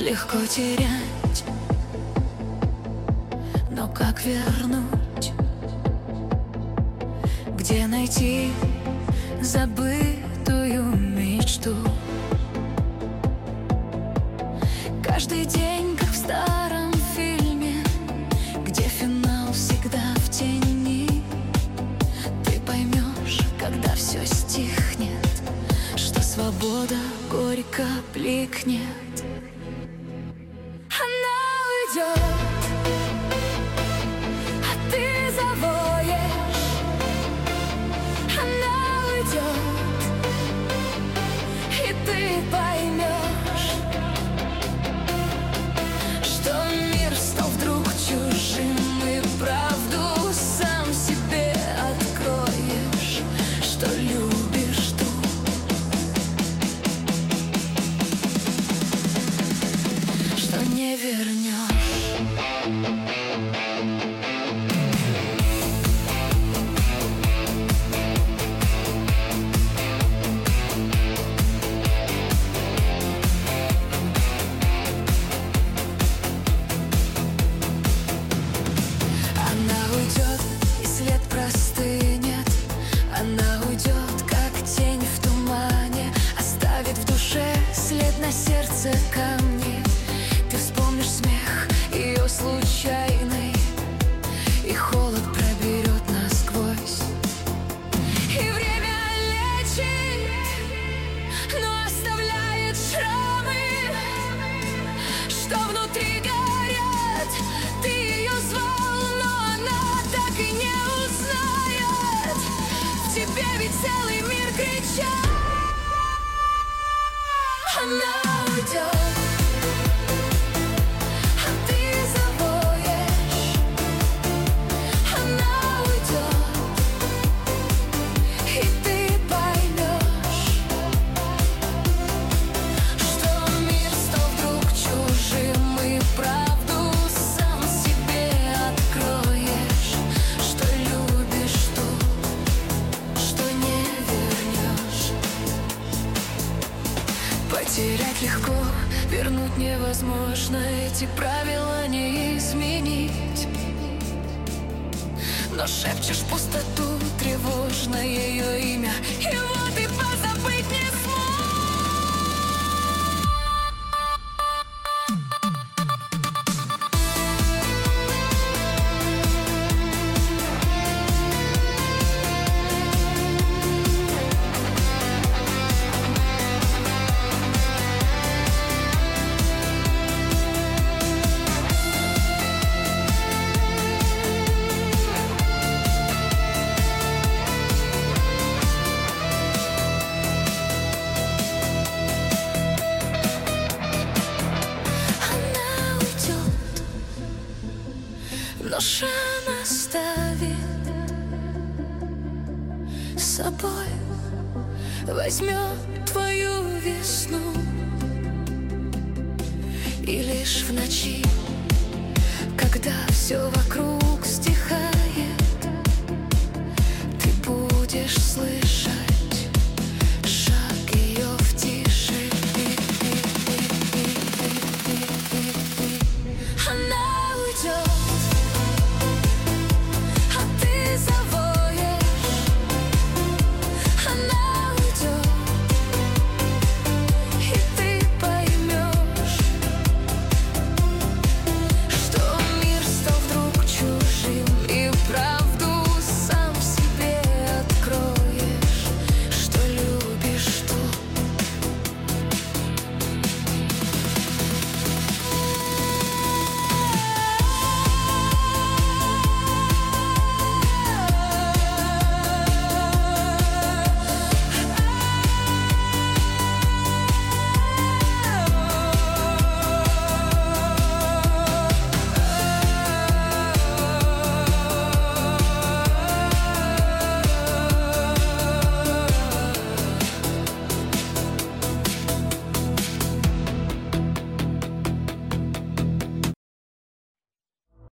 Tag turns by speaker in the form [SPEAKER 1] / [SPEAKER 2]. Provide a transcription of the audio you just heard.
[SPEAKER 1] легко терять, но как вернуть? Где найти забытую мечту? Каждый день, как в старом фильме, где финал всегда в тени. Ты поймешь, когда все стихнет, что свобода горько бликнет. Она уйдет, а ты завоешь. Она уйдет, и ты поймешь, что мир стал вдруг чужим, и правду сам себе откроешь, что любишь ту, что не вернешь. Она уйдет, и след простынет. Она уйдет, как тень в тумане, оставит в душе след на сердце камни. Ты вспомнишь смех ее случайный, и холод проберет насквозь. И время лечит, но оставляет шрамы, что внутри горят. Ты ее звал, но она так и не узнает. В тебе ведь целый мир кричат. Она уйдет, а ты завоешь. Она уйдет, и ты поймешь, что мир стал вдруг чужим, и правду сам себе откроешь, что любишь ту, что не вернешь. Потерять легко, вернуть невозможно, эти правила не изменить. Но шепчешь в пустоту тревожно ее имя, и вот и позабыть не нож она оставит с собой, возьмет твою весну. И лишь в ночи, когда все вокруг